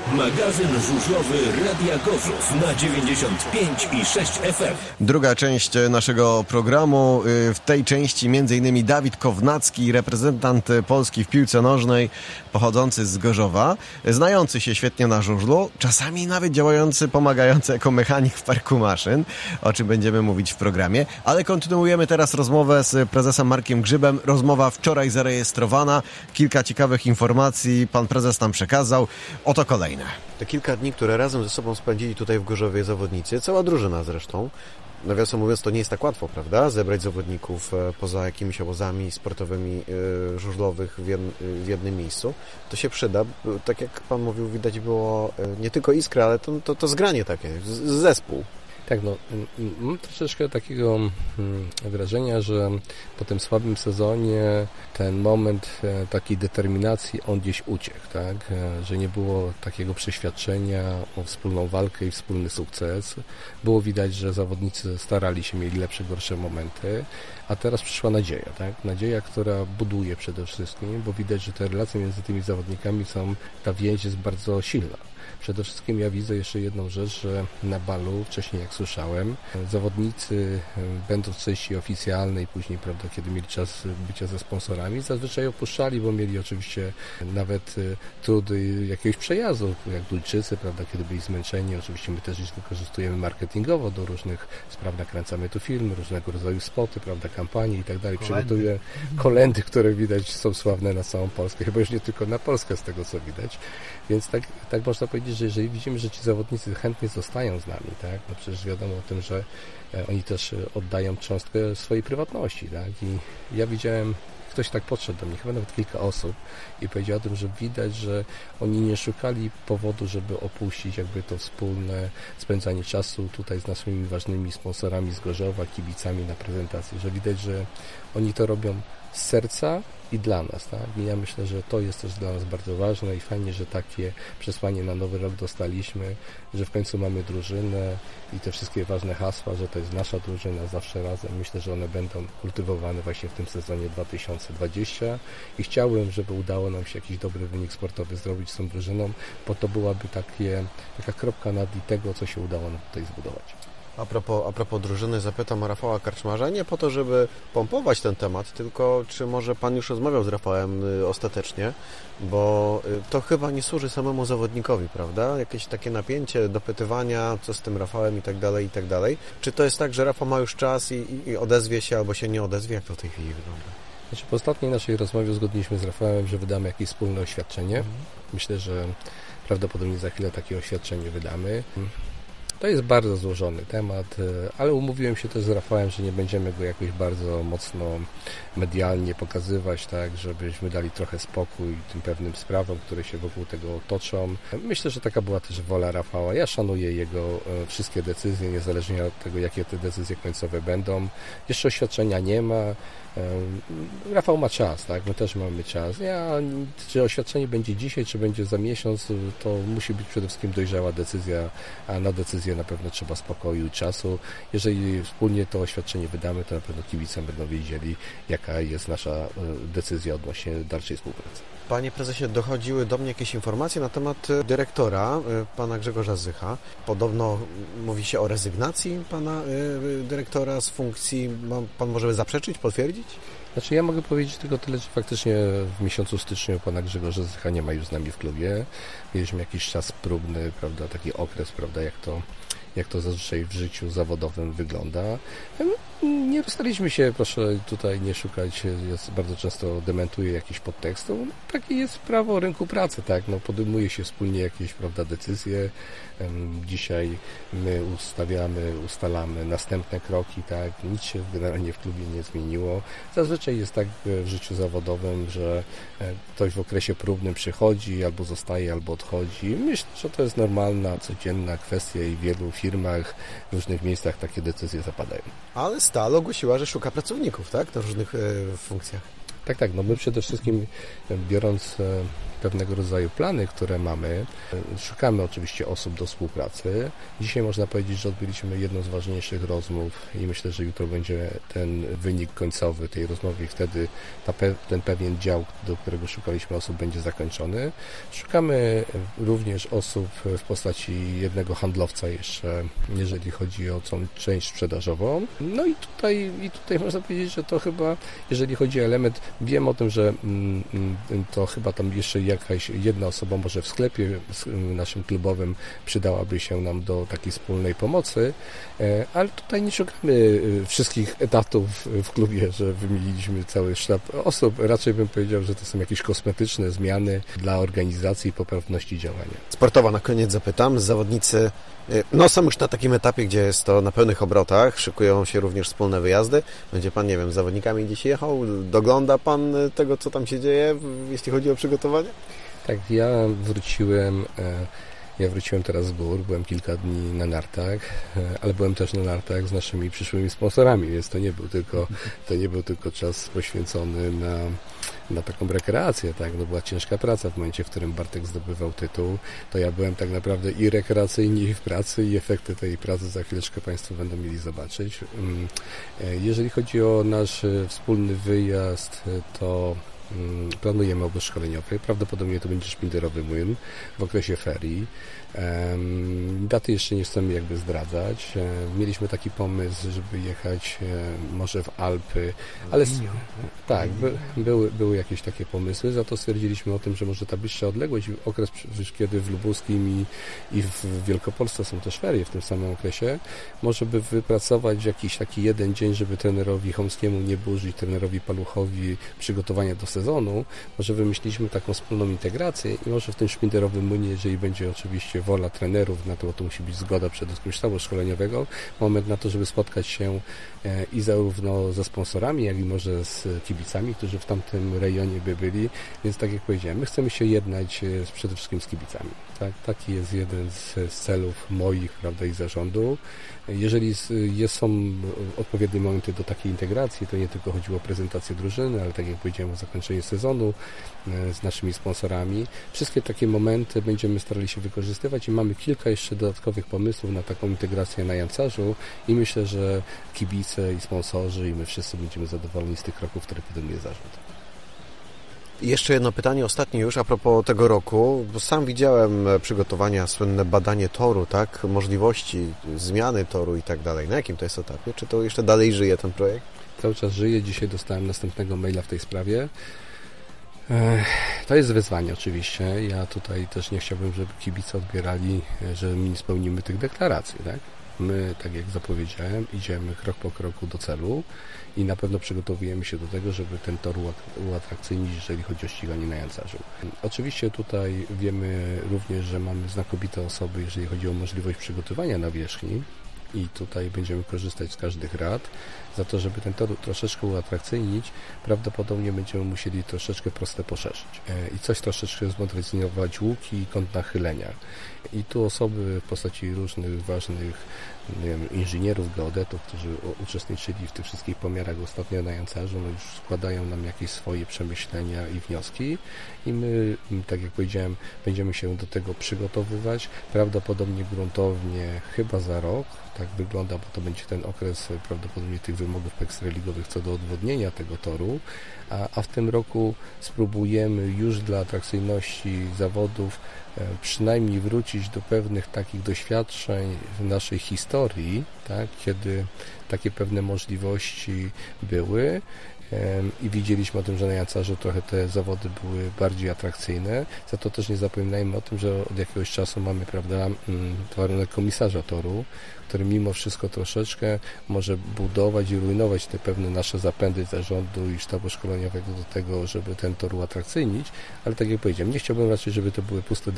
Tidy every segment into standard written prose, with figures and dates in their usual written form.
Magazyn żużlowy Radia Gorzów na 95,6 FM. Druga część naszego programu. W tej części m.in. Dawid Kownacki, reprezentant Polski w piłce nożnej, pochodzący z Gorzowa, znający się świetnie na żużlu, czasami nawet działający, pomagający jako mechanik w parku maszyn, o czym będziemy mówić w programie. Ale kontynuujemy teraz rozmowę z prezesem Markiem Grzybem. Rozmowa wczoraj zarejestrowana. Kilka ciekawych informacji pan prezes nam przekazał. Oto kolejne. Te kilka dni, które razem ze sobą spędzili tutaj w Gorzowie zawodnicy, cała drużyna zresztą, nawiasem mówiąc, to nie jest tak łatwo, prawda? Zebrać zawodników poza jakimiś obozami sportowymi, żużlowych w jednym miejscu. To się przyda. Tak jak pan mówił, widać było nie tylko iskra, ale to zgranie takie, zespół. Tak, mam troszeczkę takiego wrażenia, że po tym słabym sezonie ten moment takiej determinacji, on gdzieś uciekł, tak? Że nie było takiego przeświadczenia o wspólną walkę i wspólny sukces. Było widać, że zawodnicy starali się, mieli lepsze, gorsze momenty, a teraz przyszła nadzieja, tak? Nadzieja, która buduje przede wszystkim, bo widać, że te relacje między tymi zawodnikami ta więź jest bardzo silna. Przede wszystkim ja widzę jeszcze jedną rzecz, że na balu, wcześniej jak słyszałem, zawodnicy, będąc w części oficjalnej, później, prawda, kiedy mieli czas bycia ze sponsorami, zazwyczaj opuszczali, bo mieli oczywiście nawet trudy jakiegoś przejazdu, jak Duńczycy, prawda, kiedy byli zmęczeni. Oczywiście my też ich wykorzystujemy marketingowo do różnych spraw, nakręcamy tu filmy, różnego rodzaju spoty, prawda, kampanie i tak dalej. Przygotuję kolendy, które widać są sławne na całą Polskę, chyba już nie tylko na Polskę z tego, co widać. Więc tak można powiedzieć, że jeżeli widzimy, że ci zawodnicy chętnie zostają z nami, tak, no przecież wiadomo o tym, że oni też oddają cząstkę swojej prywatności, tak, i ja widziałem, ktoś tak podszedł do mnie, chyba nawet kilka osób i powiedział o tym, że widać, że oni nie szukali powodu, żeby opuścić jakby to wspólne spędzanie czasu tutaj z naszymi ważnymi sponsorami z Gorzowa, kibicami na prezentacji, że widać, że oni to robią z serca i dla nas, tak? I ja myślę, że to jest też dla nas bardzo ważne i fajnie, że takie przesłanie na nowy rok dostaliśmy, że w końcu mamy drużynę i te wszystkie ważne hasła, że to jest nasza drużyna zawsze razem. Myślę, że one będą kultywowane właśnie w tym sezonie 2020 i chciałbym, żeby udało nam się jakiś dobry wynik sportowy zrobić z tą drużyną, bo to byłaby taka kropka nad i tego, co się udało nam tutaj zbudować. A propos drużyny, zapytam Rafała Karczmarza, nie po to, żeby pompować ten temat, tylko czy może pan już rozmawiał z Rafałem ostatecznie, bo to chyba nie służy samemu zawodnikowi, prawda? Jakieś takie napięcie, dopytywania, co z tym Rafałem i tak dalej, i tak dalej. Czy to jest tak, że Rafał ma już czas i odezwie się albo się nie odezwie? Jak to w tej chwili wygląda? Znaczy, po ostatniej naszej rozmowie uzgodniliśmy z Rafałem, że wydamy jakieś wspólne oświadczenie. Myślę, że prawdopodobnie za chwilę takie oświadczenie wydamy. To jest bardzo złożony temat, ale umówiłem się też z Rafałem, że nie będziemy go jakoś bardzo mocno medialnie pokazywać, tak, żebyśmy dali trochę spokój tym pewnym sprawom, które się wokół tego toczą. Myślę, że taka była też wola Rafała. Ja szanuję jego wszystkie decyzje, niezależnie od tego, jakie te decyzje końcowe będą. Jeszcze oświadczenia nie ma. Rafał ma czas, tak? My też mamy czas. Czy oświadczenie będzie dzisiaj, czy będzie za miesiąc, to musi być przede wszystkim dojrzała decyzja, a na decyzję na pewno trzeba spokoju i czasu. Jeżeli wspólnie to oświadczenie wydamy, to na pewno kibice będą wiedzieli, jaka jest nasza decyzja odnośnie dalszej współpracy. Panie prezesie, dochodziły do mnie jakieś informacje na temat dyrektora, pana Grzegorza Zycha. Podobno mówi się o rezygnacji pana dyrektora z funkcji. Pan może zaprzeczyć, potwierdzić? Znaczy ja mogę powiedzieć tylko tyle, że faktycznie w miesiącu styczniu pana Grzegorza Zycha nie ma już z nami w klubie. Mieliśmy jakiś czas próbny, prawda, taki okres, prawda, jak to zazwyczaj w życiu zawodowym wygląda. Nie rozstaliśmy się, proszę tutaj nie szukać, ja bardzo często dementuję jakiś podtekstu. Takie jest prawo rynku pracy, tak? Podejmuje się wspólnie jakieś, prawda, decyzje. Dzisiaj my ustalamy następne kroki, tak? Nic się generalnie w klubie nie zmieniło. Zazwyczaj jest tak w życiu zawodowym, że ktoś w okresie próbnym przychodzi, albo zostaje, albo odchodzi. Myślę, że to jest normalna, codzienna kwestia i w wielu firmach, w różnych miejscach takie decyzje zapadają. Ale Stal ogłosiła, że szuka pracowników, tak? Na różnych funkcjach. Tak, no my przede wszystkim biorąc pewnego rodzaju plany, które mamy, szukamy oczywiście osób do współpracy. Dzisiaj można powiedzieć, że odbyliśmy jedną z ważniejszych rozmów i myślę, że jutro będzie ten wynik końcowy tej rozmowy i wtedy ten pewien dział, do którego szukaliśmy osób, będzie zakończony. Szukamy również osób w postaci jednego handlowca jeszcze, jeżeli chodzi o tą część sprzedażową. No i tutaj można powiedzieć, że to chyba, jeżeli chodzi o element, wiem o tym, że to chyba tam jeszcze jakaś jedna osoba może w sklepie naszym klubowym przydałaby się nam do takiej wspólnej pomocy, ale tutaj nie szukamy wszystkich etatów w klubie, że wymieniliśmy cały sztab osób. Raczej bym powiedział, że to są jakieś kosmetyczne zmiany dla organizacji i poprawności działania. Sportowo na koniec zapytam. Zawodnicy są już na takim etapie, gdzie jest to na pełnych obrotach. Szykują się również wspólne wyjazdy. Będzie pan, nie wiem, z zawodnikami gdzieś jechał? Dogląda pan tego, co tam się dzieje, jeśli chodzi o przygotowanie? Tak, ja wróciłem teraz z gór, byłem kilka dni na nartach, ale byłem też na nartach z naszymi przyszłymi sponsorami, więc to nie był tylko czas poświęcony na taką rekreację, tak? No była ciężka praca w momencie, w którym Bartek zdobywał tytuł, to ja byłem tak naprawdę i rekreacyjnie, i w pracy, i efekty tej pracy za chwileczkę Państwo będą mieli zobaczyć. Jeżeli chodzi o nasz wspólny wyjazd, to planujemy obóz szkoleniowy. Prawdopodobnie to będzie szpinderowy młyn w okresie ferii. Daty jeszcze nie chcemy jakby zdradzać. Mieliśmy taki pomysł, żeby jechać może w Alpy, ale tak, były jakieś takie pomysły, za to stwierdziliśmy o tym, że może ta bliższa odległość, okres, kiedy w Lubuskim i w Wielkopolsce są też ferie w tym samym okresie, może by wypracować jakiś taki jeden dzień, żeby trenerowi Chomskiemu nie burzyć, trenerowi Paluchowi przygotowania do sezonu. Może wymyśliliśmy taką wspólną integrację i może w tym szpinderowym młynie, jeżeli będzie oczywiście wola trenerów, na to musi być zgoda przede wszystkim sztabu szkoleniowego, moment na to, żeby spotkać się i zarówno ze sponsorami, jak i może z kibicami, którzy w tamtym rejonie by byli, więc tak jak powiedziałem, my chcemy się jednać przede wszystkim z kibicami. Tak? Taki jest jeden z celów moich, prawda, i zarządu. Jeżeli są odpowiednie momenty do takiej integracji, to nie tylko chodziło o prezentację drużyny, ale tak jak powiedziałem, o zakończenie sezonu z naszymi sponsorami. Wszystkie takie momenty będziemy starali się wykorzystywać i mamy kilka jeszcze dodatkowych pomysłów na taką integrację na Jancarzu i myślę, że kibice i sponsorzy i my wszyscy będziemy zadowoleni z tych kroków, które podejmuje zarząd. I jeszcze jedno pytanie, ostatnie już, a propos tego roku, bo sam widziałem przygotowania, słynne badanie toru, tak, możliwości zmiany toru i tak dalej. Na jakim to jest etapie? Czy to jeszcze dalej żyje ten projekt? Cały czas żyje. Dzisiaj dostałem następnego maila w tej sprawie. To jest wyzwanie oczywiście. Ja tutaj też nie chciałbym, żeby kibice odbierali, że my nie spełnimy tych deklaracji, tak? My, tak jak zapowiedziałem, idziemy krok po kroku do celu i na pewno przygotowujemy się do tego, żeby ten tor uatrakcyjnić, jeżeli chodzi o ściganie na Jancarzu. Oczywiście tutaj wiemy również, że mamy znakomite osoby, jeżeli chodzi o możliwość przygotowania nawierzchni i tutaj będziemy korzystać z każdych rad. Za to, żeby ten tor troszeczkę uatrakcyjnić, prawdopodobnie będziemy musieli troszeczkę proste poszerzyć i coś troszeczkę zmodernizować łuki i kąt nachylenia. I tu osoby w postaci różnych ważnych, nie wiem, inżynierów, geodetów, którzy uczestniczyli w tych wszystkich pomiarach ostatnio na Jancarzu, no już składają nam jakieś swoje przemyślenia i wnioski i my, tak jak powiedziałem, będziemy się do tego przygotowywać, prawdopodobnie gruntownie chyba za rok, tak wygląda, bo to będzie ten okres prawdopodobnie tych wymogów ekstraligowych co do odwodnienia tego toru, a w tym roku spróbujemy już dla atrakcyjności zawodów przynajmniej wrócić do pewnych takich doświadczeń w naszej historii, tak, kiedy takie pewne możliwości były i widzieliśmy o tym, że na Jancarzu trochę te zawody były bardziej atrakcyjne. Za to też nie zapominajmy o tym, że od jakiegoś czasu mamy, prawda, warunek komisarza toru, który mimo wszystko troszeczkę może budować i rujnować te pewne nasze zapędy zarządu i sztabu szkoleniowego do tego, żeby ten tor uatrakcyjnić, ale tak jak powiedziałem, nie chciałbym raczej, żeby to były puste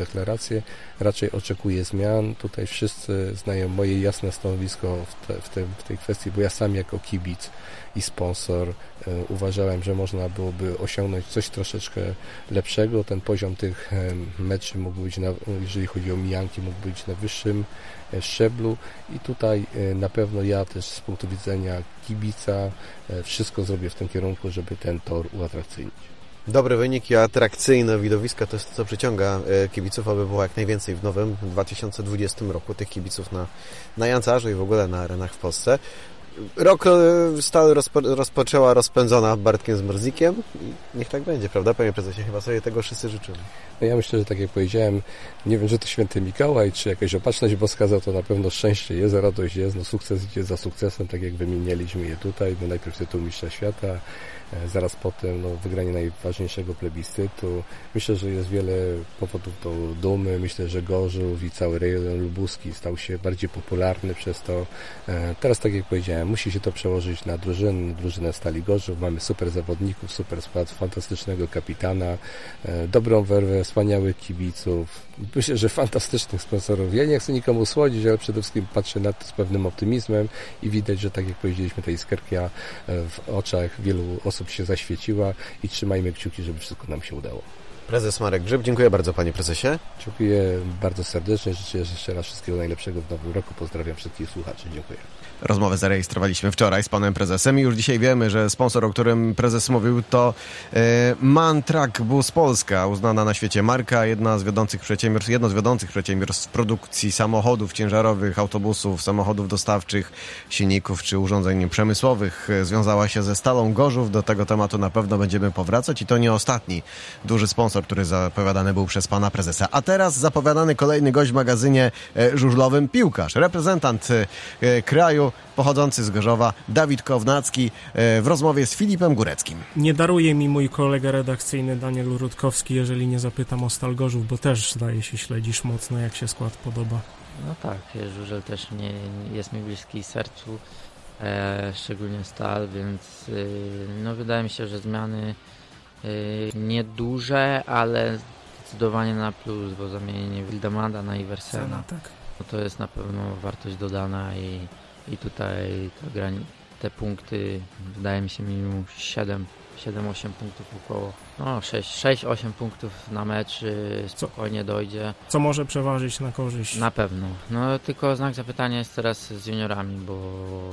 deklarację, raczej oczekuję zmian. Tutaj wszyscy znają moje jasne stanowisko w tej kwestii, bo ja sam jako kibic i sponsor uważałem, że można byłoby osiągnąć coś troszeczkę lepszego. Ten poziom tych meczy mógł być, jeżeli chodzi o mijanki, mógł być na wyższym szczeblu i tutaj na pewno ja też z punktu widzenia kibica wszystko zrobię w tym kierunku, żeby ten tor uatrakcyjnić. Dobry wynik i atrakcyjne widowiska to jest to, co przyciąga kibiców, aby było jak najwięcej w nowym 2020 roku tych kibiców na Jancarzu i w ogóle na arenach w Polsce. Rok Stal rozpoczęła rozpędzona Bartkiem Zmarzlikiem i niech tak będzie, prawda, panie prezesie? Chyba sobie tego wszyscy życzymy. No ja myślę, że tak jak powiedziałem, nie wiem, że to święty Mikołaj, czy jakaś opatrzność boska, za to na pewno szczęście jest, radość jest, no sukces idzie za sukcesem, tak jak wymienialiśmy je tutaj, no najpierw tytuł mistrza świata, zaraz potem wygranie najważniejszego plebiscytu. Myślę, że jest wiele powodów do dumy. Myślę, że Gorzów i cały rejon lubuski stał się bardziej popularny przez to. Teraz, tak jak powiedziałem, musi się to przełożyć na drużynę Stali Gorzów. Mamy super zawodników, super skład, fantastycznego kapitana, dobrą werwę, wspaniałych kibiców. Myślę, że fantastycznych sponsorów. Ja nie chcę nikomu słodzić, ale przede wszystkim patrzę na to z pewnym optymizmem i widać, że tak jak powiedzieliśmy, ta iskierka w oczach wielu osób się zaświeciła i trzymajmy kciuki, żeby wszystko nam się udało. Prezes Marek Grzyb, dziękuję bardzo panie prezesie. Dziękuję bardzo serdecznie, życzę jeszcze raz wszystkiego najlepszego w nowym roku. Pozdrawiam wszystkich słuchaczy. Dziękuję. Rozmowę zarejestrowaliśmy wczoraj z panem prezesem i już dzisiaj wiemy, że sponsor, o którym prezes mówił, to MAN Truck Bus Polska, uznana na świecie marka, jedno z wiodących przedsiębiorstw w produkcji samochodów ciężarowych, autobusów, samochodów dostawczych, silników czy urządzeń przemysłowych. Związała się ze Stalą Gorzów. Do tego tematu na pewno będziemy powracać i to nie ostatni duży sponsor, który zapowiadany był przez pana prezesa. A teraz zapowiadany kolejny gość w magazynie żużlowym, piłkarz, reprezentant kraju, pochodzący z Gorzowa, Dawid Kownacki, w rozmowie z Filipem Góreckim. Nie daruje mi mój kolega redakcyjny Daniel Rutkowski, jeżeli nie zapytam o Stal Gorzów, bo też zdaje się śledzisz mocno, jak się skład podoba. No tak, żużel też jest mi bliski sercu, szczególnie Stal, więc no wydaje mi się, że zmiany nieduże, ale zdecydowanie na plus, bo zamienienie Wildemanda na Iversena, tak. No to jest na pewno wartość dodana i tutaj te punkty, wydaje mi się minimum 7-8 punktów około, no 6-8 punktów na mecz spokojnie dojdzie. Co może przeważyć na korzyść? Na pewno. No tylko znak zapytania jest teraz z juniorami, bo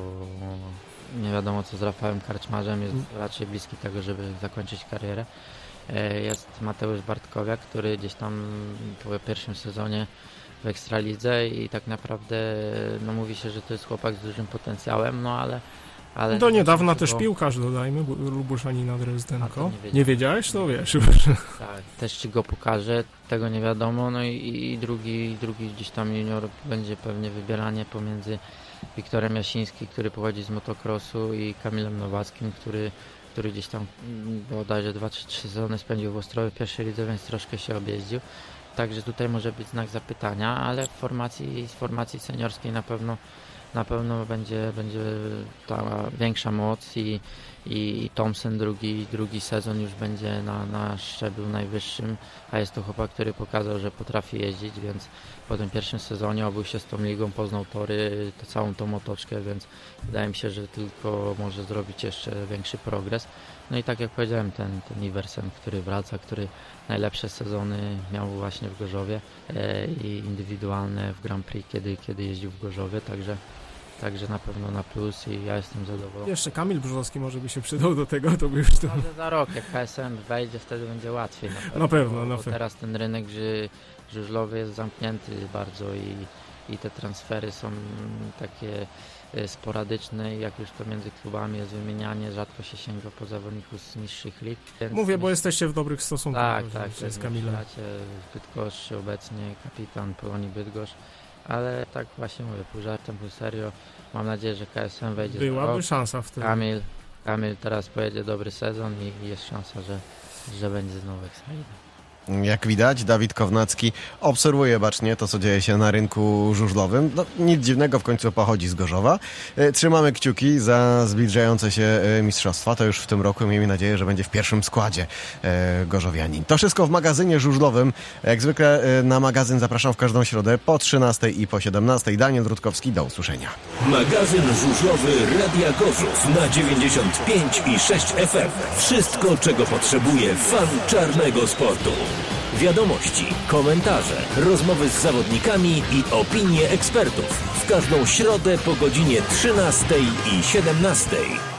nie wiadomo co z Rafałem Karczmarzem, jest raczej bliski tego, żeby zakończyć karierę. Jest Mateusz Bartkowiak, który gdzieś tam po pierwszym sezonie w Ekstralidze i tak naprawdę no mówi się, że to jest chłopak z dużym potencjałem, no ale do niedawna też piłkarz, dodajmy, Lubuszanina Drezdenko. Nie wiedziałeś? No wiesz. Tak, też czy go pokaże, tego nie wiadomo, no i drugi gdzieś tam junior będzie pewnie wybieranie pomiędzy Wiktorem Jasińskim, który pochodzi z motocrossu, i Kamilem Nowackim, który gdzieś tam bodajże 2-3 sezony spędził w Ostrowie w pierwszej lidze, więc troszkę się objeździł. Także tutaj może być znak zapytania, ale w formacji seniorskiej na pewno będzie ta większa moc i Thompson drugi sezon już będzie na szczeblu najwyższym, a jest to chłopak, który pokazał, że potrafi jeździć, więc po tym pierwszym sezonie obył się z tą ligą, poznał tory, całą tą otoczkę, więc wydaje mi się, że tylko może zrobić jeszcze większy progres. No i tak jak powiedziałem, ten Iversen, który wraca, który najlepsze sezony miał właśnie w Gorzowie i indywidualne w Grand Prix, kiedy jeździł w Gorzowie, także na pewno na plus i ja jestem zadowolony. Jeszcze Kamil Brzozowski może by się przydał do tego, to by już to... Może za rok, jak KSM wejdzie, wtedy będzie łatwiej. Na pewno. Bo teraz ten rynek żużlowy jest zamknięty bardzo i te transfery są takie sporadyczne i jak już to między klubami jest wymienianie, rzadko się sięga po zawodników z niższych lig. Mówię, bo jesteście w dobrych stosunkach z Kamilem. W Bydgoszczy obecnie kapitan Polonii Bydgoszcz, ale tak właśnie mówię, pół żartem, pół serio. Mam nadzieję, że KSM wejdzie. Byłaby szansa wtedy. Kamil teraz pojedzie dobry sezon i jest szansa, że będzie znowu Ekstralida. Jak widać, Dawid Kownacki obserwuje bacznie to, co dzieje się na rynku żużlowym. No, nic dziwnego, w końcu pochodzi z Gorzowa. Trzymamy kciuki za zbliżające się mistrzostwa. To już w tym roku. Miejmy nadzieję, że będzie w pierwszym składzie gorzowianin. To wszystko w magazynie żużlowym. Jak zwykle na magazyn zapraszam w każdą środę po 13 i po 17. Daniel Rutkowski, do usłyszenia. Magazyn żużlowy Radia Gorzów na 95,6 FM. Wszystko, czego potrzebuje fan czarnego sportu. Wiadomości, komentarze, rozmowy z zawodnikami i opinie ekspertów. W każdą środę po godzinie 13 i 17.